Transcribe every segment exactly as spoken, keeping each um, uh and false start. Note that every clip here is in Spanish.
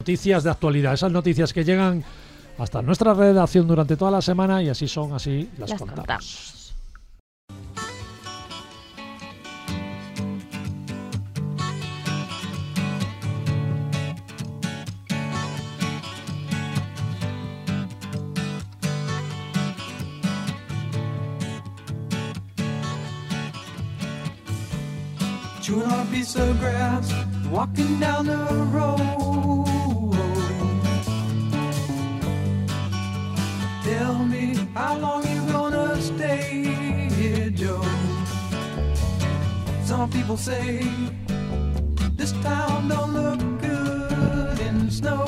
noticias de actualidad, esas noticias que llegan hasta nuestra redacción durante toda la semana y así son, así las, las contamos. contamos. Chewing on a piece of grass, walking down the road. Tell me how long you gonna stay here, Joe. Some people say this town don't look good in snow.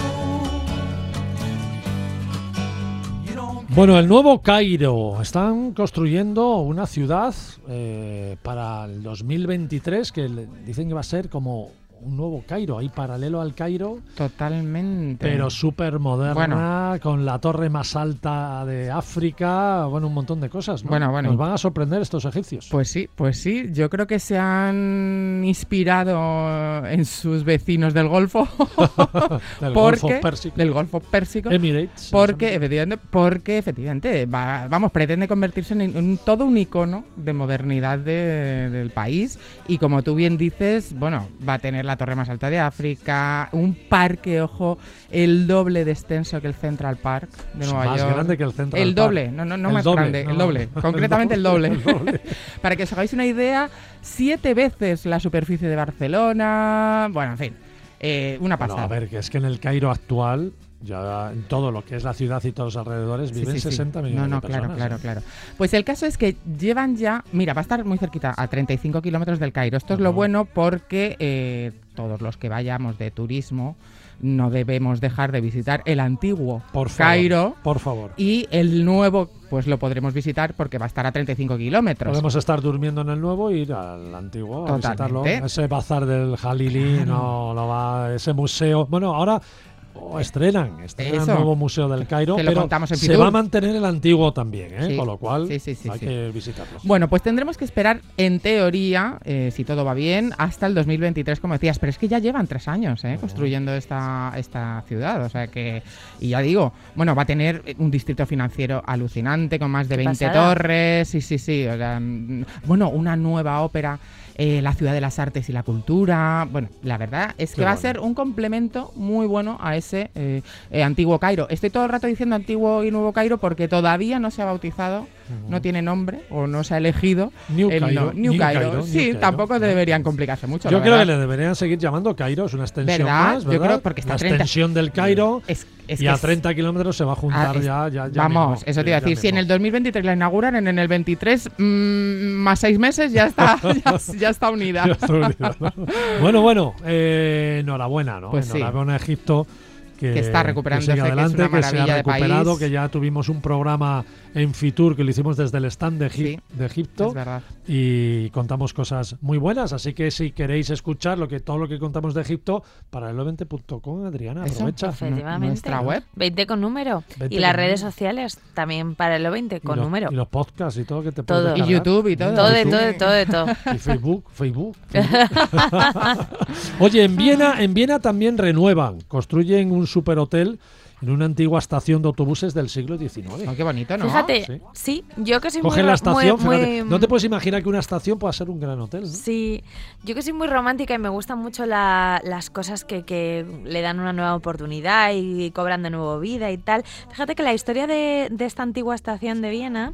Bueno, el nuevo Cairo. Están construyendo una ciudad eh, para el dos mil veintitrés que dicen que va a ser como un nuevo Cairo, ahí paralelo al Cairo. Totalmente. Pero súper moderna, bueno, con la torre más alta de África, bueno, un montón de cosas, ¿no? Bueno, bueno. Nos van a sorprender estos egipcios. Pues sí, pues sí. Yo creo que se han inspirado en sus vecinos del Golfo. del porque, Golfo Pérsico. Del Golfo Pérsico. Emirates. Porque, efectivamente, porque, efectivamente, va, vamos, pretende convertirse en, en todo un icono de modernidad de, del país. Y como tú bien dices, bueno, va a tener la torre más alta de África, un parque, ojo, el doble de extenso que el Central Park de Nueva York. Más grande que el Central el Park. Doble, no, no, no el más doble, grande, no, el doble, no. Concretamente el doble. el doble. Para que os hagáis una idea, siete veces la superficie de Barcelona, bueno, en fin, eh, una pasada. Bueno, a ver, que es que en el Cairo actual, ya en todo lo que es la ciudad y todos los alrededores, viven sí, sí, sesenta sí. millones no, no, de personas. No, claro, claro, claro. Pues el caso es que llevan ya, mira, va a estar muy cerquita, a treinta y cinco kilómetros del Cairo. Esto uh-huh. es lo bueno porque eh, todos los que vayamos de turismo no debemos dejar de visitar el antiguo por favor, Cairo. Por favor. Y el nuevo, pues lo podremos visitar porque va a estar a treinta y cinco kilómetros. Podemos estar durmiendo en el nuevo e ir al antiguo a Totalmente. visitarlo. Ese bazar del Jalili, no, no va, ese museo. Bueno, ahora... Oh, estrenan, estrenan el nuevo Museo del Cairo, pero se va a mantener el antiguo también, ¿eh? Sí, con lo cual sí, sí, sí, hay sí. que visitarlo. Bueno, pues tendremos que esperar, en teoría, eh, si todo va bien, hasta el dos mil veintitrés, como decías, pero es que ya llevan tres años ¿eh? construyendo esta, esta ciudad, o sea que, y ya digo, bueno, va a tener un distrito financiero alucinante, con más de veinte pasada. torres, sí, sí, sí, o sea, bueno, una nueva ópera. Eh, la ciudad de las artes y la cultura. Bueno, la verdad es que Qué va bueno. a ser un complemento muy bueno a ese eh, eh, antiguo Cairo. Estoy todo el rato diciendo antiguo y nuevo Cairo porque todavía no se ha bautizado, uh-huh. no tiene nombre o no se ha elegido New el Cairo. No, New, New Cairo. Cairo. Sí, New Cairo. tampoco no. deberían complicarse mucho. Yo la creo verdad. que le deberían seguir llamando Cairo, es una extensión ¿verdad? más, ¿verdad? Yo creo porque está la treinta extensión del Cairo es, es y a treinta kilómetros se va a juntar ah, es, ya, ya, ya. Vamos, mismo, eso te iba a decir, si mismo. en el dos mil veintitrés la inauguran, en el veintitrés mmm, más seis meses ya está, ya, ya está unida. ya está unida, ¿no? Bueno, bueno, eh, enhorabuena, ¿no? Pues enhorabuena sí. a Egipto. Que, que está recuperándose, que, sigue adelante, que es una que se ha maravilla recuperado, de país. que ya tuvimos un programa en Fitur que lo hicimos desde el stand de, Egip- sí, de Egipto es verdad. Y contamos cosas muy buenas, así que si queréis escuchar lo que todo lo que contamos de Egipto, paralelo veinte punto com, Adriana, Eso, aprovecha. Efectivamente. Nuestra web. veinte con número. veinte y las con redes número. sociales también paralelo veinte con y los, número. Y los podcasts y todo que te todo. puedes Y descargar. YouTube y todo. Todo, de YouTube. todo, de todo, de todo. Y Facebook, Facebook. Facebook. Oye, en Viena, en Viena también renuevan, construyen un superhotel en una antigua estación de autobuses del siglo diecinueve. Oh, qué bonito, ¿no? Fíjate, Sí. sí, yo que soy Cogen muy, la estación, muy, fíjate, muy- no te puedes imaginar que una estación pueda ser un gran hotel, ¿no? Sí, yo que soy muy romántica y me gustan mucho la- las cosas que, que le dan una nueva oportunidad y, cobran de nuevo vida y tal. Fíjate que la historia de, de esta antigua estación de Viena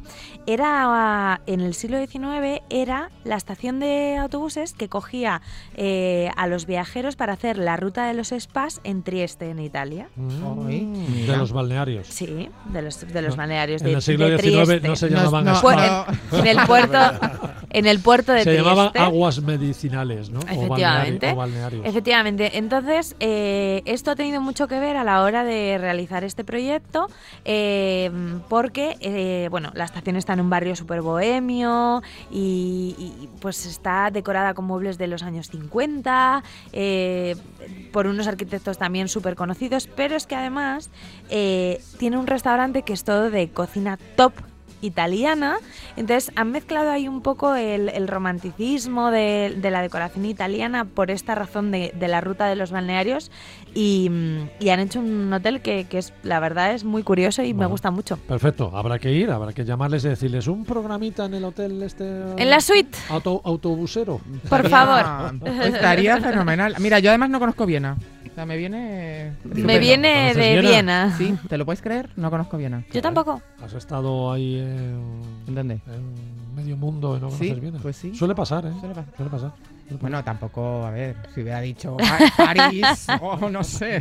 era, en el siglo diecinueve, era la estación de autobuses que cogía eh, a los viajeros para hacer la ruta de los spas en Trieste, en Italia. Mm, Ay, de mira. los balnearios. Sí, de los, de los No, balnearios en de, el siglo de diecinueve Trieste. no se No, llamaban no, así. Pu- no. en, en el puerto, en el puerto de Se Trieste. llamaban aguas medicinales, ¿no? O Efectivamente. balneari- o balnearios. Efectivamente. Entonces, eh, esto ha tenido mucho que ver a la hora de realizar este proyecto, eh, porque, eh, bueno, la estación está en un barrio súper bohemio y, y, pues está decorada con muebles de los años cincuenta, eh, por unos arquitectos también súper conocidos, pero es que además eh, tiene un restaurante que es todo de cocina top italiana. Entonces han mezclado ahí un poco el, el romanticismo de, de la decoración italiana por esta razón de, de la ruta de los balnearios y, y han hecho un hotel que, que es, la verdad es muy curioso y Bueno, me gusta mucho. Perfecto, habrá que ir, habrá que llamarles y decirles un programita en el hotel este... En la suite, Auto, autobusero. por Estaría- favor. Estaría fenomenal. Mira, yo además no conozco Viena. O sea, me viene... Me estupendo. viene ¿Conoces de Viena? Viena. Sí, ¿te lo puedes creer? No conozco Viena. Yo tampoco. ¿Has estado ahí en, ¿En dónde? en medio mundo y no Sí, conoces Viena? pues sí. Suele pasar, ¿eh? Suele pasar. Suele pasar. Bueno, tampoco, a ver, si hubiera dicho Pa- París o no sé.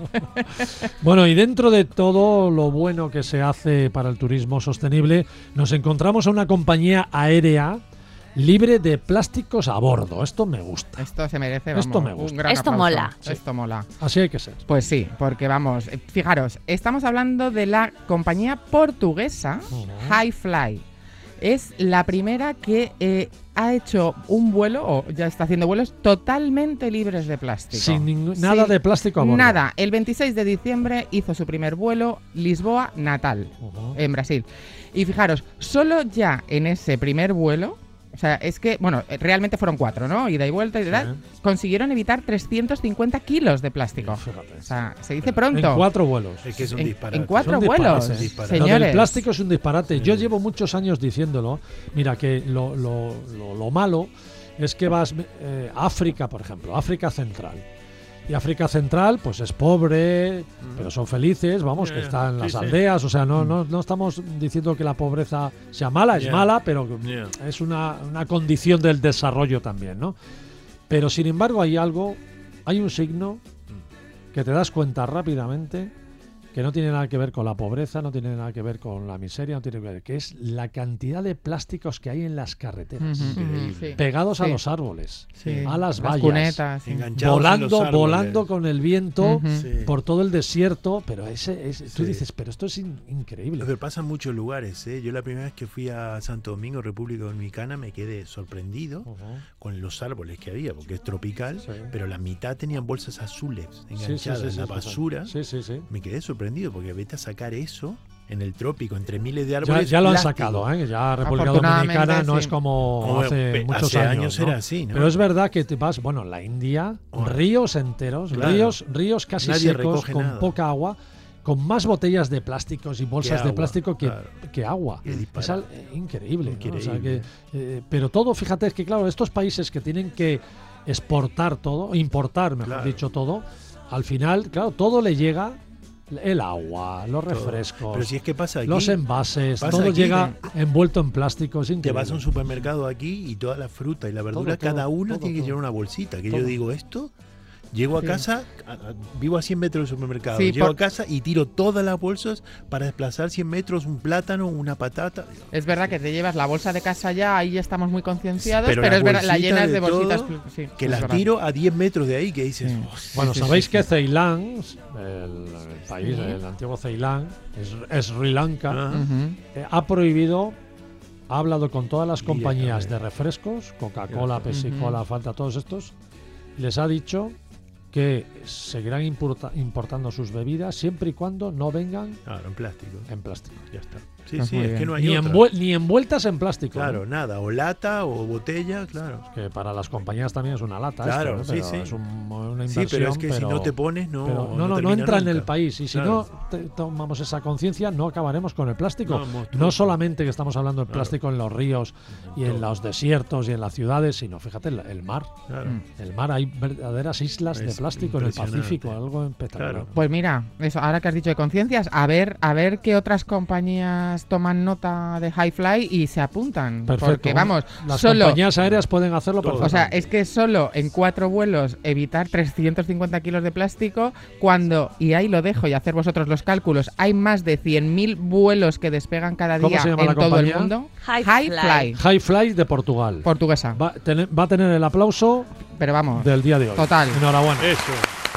Bueno, y dentro de todo lo bueno que se hace para el turismo sostenible, nos encontramos a una compañía aérea libre de plásticos a bordo. Esto me gusta. Esto se merece, vamos, Esto me gusta. un gran Esto aplauso. mola. Esto mola. Así hay que ser. Pues sí, porque vamos, eh, fijaros, estamos hablando de la compañía portuguesa Ujú. Highfly. Es la primera que eh, ha hecho un vuelo, o ya está haciendo vuelos, totalmente libres de plástico. Sin ningún- nada Sí. de plástico a bordo. Nada. El veintiséis de diciembre hizo su primer vuelo Lisboa-Natal, Ujú. en Brasil. Y fijaros, solo ya en ese primer vuelo, o sea, es que, bueno, eh, realmente fueron cuatro, ¿no? Ida y vuelta y Sí. tal, consiguieron evitar trescientos cincuenta kilos de plástico. Fíjate. O sea, se dice pronto. En cuatro vuelos. Es que es un En- disparate. en cuatro Es un disparate, vuelos, es un disparate. Lo del señores. plástico es un disparate. Sí. Yo llevo muchos años diciéndolo. Mira, que lo, lo- lo- lo malo es que vas eh, a África, por ejemplo, África Central. Y África Central, pues es pobre, pero son felices, vamos, que Yeah, están en sí, las sí. aldeas. O sea, no, no, no estamos diciendo que la pobreza sea mala, es Yeah. mala, pero Yeah. es una, una condición del desarrollo también, ¿no? Pero sin embargo hay algo, hay un signo que te das cuenta rápidamente que no tiene nada que ver con la pobreza, no tiene nada que ver con la miseria, no tiene que ver, que es la cantidad de plásticos que hay en las carreteras, Ujú, Increíble. sí. pegados a Sí. los árboles, Sí. a las vallas, cunetas, sí. Enganchados en volando, los árboles. volando con el viento Ujú. Sí. por todo el desierto, pero ese, ese- tú Sí. dices, pero esto es in- increíble. Lo que pasa en muchos lugares, ¿eh? Yo la primera vez que fui a Santo Domingo, República Dominicana, me quedé sorprendido Ujú. con los árboles que había, porque es tropical, Sí. pero la mitad tenían bolsas azules Sí, sí, enganchadas sí, en sí, la sí, basura. Sí, sí, sí. Me quedé sorprendido porque vete a sacar eso en el trópico, entre miles de Ya, árboles. ya lo han plástico. sacado, ¿eh? Ya República Afortunadamente, Dominicana no sí. es como Como hace pe- muchos hace años. años ¿no? era así, ¿no? Pero es verdad que te vas, bueno, en la India, Bueno. ríos enteros, Claro. ríos, ríos casi Nadie secos, recoge con nada. poca agua, con más botellas de plásticos y bolsas de agua, plástico que, claro. que agua. Qué Es disparate. al- eh, increíble. ¿no? O sea Increíble. que, eh, pero todo, fíjate, es que claro, estos países que tienen que exportar todo, importar, mejor Claro. dicho, todo, al final, claro, todo le llega, el agua, los Todo. refrescos, Pero si es que pasa aquí, los envases, pasa todo aquí llega envuelto en plástico, es te increíble. vas a un supermercado aquí y toda la fruta y la verdura, Todo, todo, cada una todo, tiene que todo. llevar una bolsita. Que Todo. yo digo, esto, llego a Sí. casa, a- a- vivo a cien metros del supermercado, Sí, llego por- a casa y tiro todas las bolsas para desplazar cien metros, un plátano, una patata. Es verdad que te llevas la bolsa de casa ya, ahí ya estamos muy concienciados, Pero pero, las es verdad, la bolsitas llenas de de bolsitas. todo, pl- sí, Que es las verdad. tiro a diez metros de ahí, que dices, Sí. "Oh, Bueno, Sí, sí, sabéis sí, que sí. Ceilán, el, el país, Sí. el antiguo Ceilán, es, es Sri Lanka, Ah. Ujú. eh, ha prohibido, ha hablado con todas las Mira, compañías a de ver. refrescos, Coca-Cola, Ujú. Pepsi-Cola, Fanta, todos estos, les ha dicho que seguirán importa- importando sus bebidas siempre y cuando no vengan Claro, en plástico. en plástico. Ya está. Sí, Pues sí, muy es que bien. no hay Ni, otra. envuel- ni envueltas en plástico. Claro, ¿eh? nada, o lata o botella, claro. Que para las compañías también es una lata. Claro, esto, ¿eh? sí, Pero sí. es un- una Sí, inversión. pero es que si pero- no te pones, no. pero no, no, no termina entra en nunca. el país. Y si Claro. no te- tomamos esa conciencia, no acabaremos con el plástico. No, No, monstruoso. solamente que estamos hablando del Claro. plástico en los ríos y en Todo. los desiertos y en las ciudades, sino fíjate, el, el mar. Claro. Mm. El mar, hay verdaderas islas de Es plástico en el impresionante. Pacífico, algo espectacular. Claro. Pues mira, eso, ahora que has dicho de conciencias, a ver, a ver qué otras compañías toman nota de Highfly y se apuntan. Perfecto. Porque vamos, Las solo. compañías aéreas pueden hacerlo Todo. O sea, perfectamente. es que solo en cuatro vuelos evitar trescientos cincuenta kilos de plástico, cuando, y ahí lo dejo y hacer vosotros los cálculos, hay más de cien mil vuelos que despegan cada ¿Cómo día se llama en la todo compañía? el mundo. Highfly. High Fly de Portugal. Portuguesa. Va, tener- va a tener el aplauso Pero vamos, del día de hoy. Total. Enhorabuena. Eso.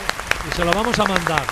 Y se lo vamos a mandar.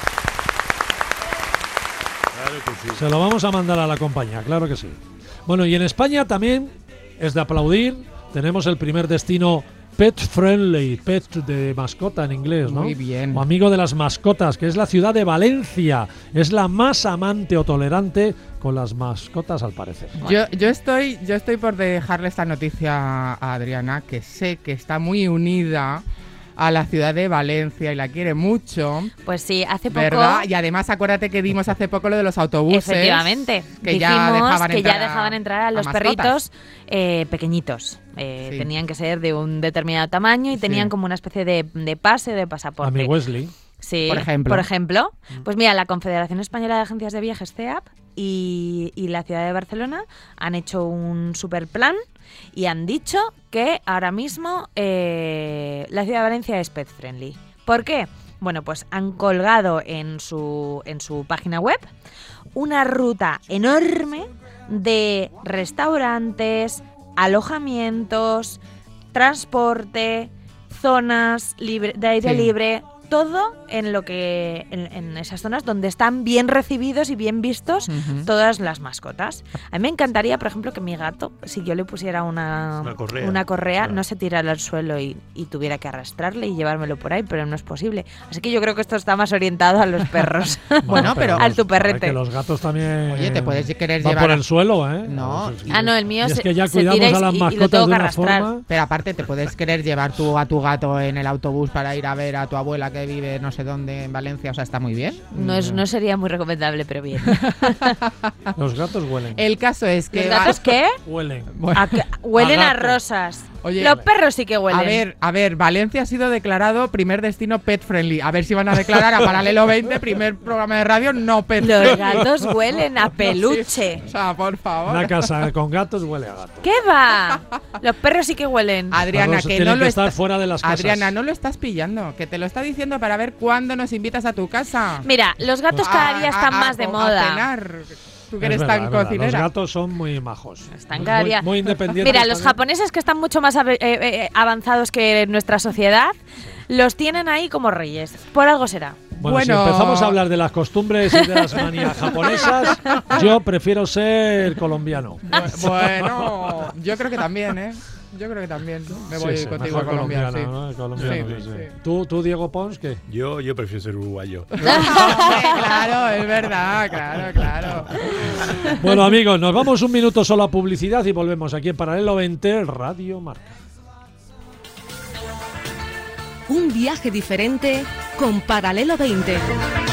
Claro que sí. Se lo vamos a mandar a la compañía, claro que sí. Bueno, y en España también es de aplaudir. Tenemos el primer destino Pet Friendly, pet de mascota en inglés, ¿no? Muy bien. O amigo de las mascotas, que es la ciudad de Valencia. Es la más amante o tolerante con las mascotas, al parecer. Yo, yo, estoy, yo estoy por dejarle esta noticia a Adriana, que sé que está muy unida a la ciudad de Valencia y la quiere mucho. Pues sí, hace poco... ¿Verdad? Y además acuérdate que dimos hace poco lo de los autobuses. Efectivamente. Que Dijimos ya dejaban que entrar ya dejaban entrar a a los mascotas. perritos eh, pequeñitos. Eh, Sí. Tenían que ser de un determinado tamaño y Sí. tenían como una especie de, de pase de pasaporte. A mi Wesley. Sí, Por ejemplo. Por ejemplo, pues mira, la Confederación Española de Agencias de Viajes, C E A P, y, y la ciudad de Barcelona han hecho un super plan y han dicho que ahora mismo eh, la ciudad de Valencia es pet friendly. ¿Por qué? Bueno, pues han colgado en su, en su página web una ruta enorme de restaurantes, alojamientos, transporte, zonas libre, de aire Sí. libre, todo en lo que en, en esas zonas donde están bien recibidos y bien vistos Ujú. todas las mascotas. A mí me encantaría, por ejemplo, que mi gato, si yo le pusiera una, Una correa. una correa, Claro. no se tirara al suelo y, y tuviera que arrastrarle y llevármelo por ahí, pero no es posible. Así que yo creo que esto está más orientado a los perros. Bueno, pero- al tu los- perrete. Que los gatos también. Oye, te puedes querer van llevar por a- el suelo, ¿eh? No. Eso sí. Ah, no, el mío Y es se, que ya se cuidamos tira y- a las y- y lo mascotas tengo de que una arrastrar. forma. Pero aparte te puedes querer llevar tú a tu gato en el autobús para ir a ver a tu abuela que vive no sé dónde en Valencia, o sea, está muy bien. No, es, no sería muy recomendable, pero bien. Los gatos huelen. El caso es que... ¿Los va- gatos qué? Huelen. Bueno, A que- huelen A a, gato. rosas. Oye, Los perros sí que huelen. a ver, a ver, Valencia ha sido declarado primer destino pet friendly. A ver si van a declarar a Paralelo veinte, primer programa de radio no pet Los friendly. gatos huelen a peluche. O sea, por favor. Una casa con gatos huele a gato. ¿Qué va? Los perros sí que huelen. Adriana, Los que tienen no que lo estar está- fuera de las casas. Adriana, no lo estás pillando, que te lo está diciendo para ver cuándo nos invitas a tu casa. Mira, los gatos A- cada día están a- a más de co- a moda. cenar. Tú que Es eres verdad, tan es verdad. cocinera. Los gatos son muy majos. Están Muy- cada día- Muy independientes. Mira, los también. japoneses que están mucho más ave- eh, eh, avanzados que nuestra sociedad, los tienen ahí como reyes. Por algo será. Bueno, Bueno. si empezamos a hablar de las costumbres y de las manías japonesas, yo prefiero ser colombiano. Bu- Bueno, yo creo que también, ¿eh? Yo creo que también. Me voy Sí, sí, contigo mejor a Colombia, colombiano, sí. ¿no? Colombiano, Sí, sí, sí. sí. ¿Tú, tú, Diego Pons, qué? Yo, yo prefiero ser uruguayo. Hombre, claro, es verdad, claro, claro. Bueno, amigos, nos vamos un minuto solo a publicidad y volvemos aquí en Paralelo veinte, Radio Marca. Un viaje diferente con Paralelo veinte.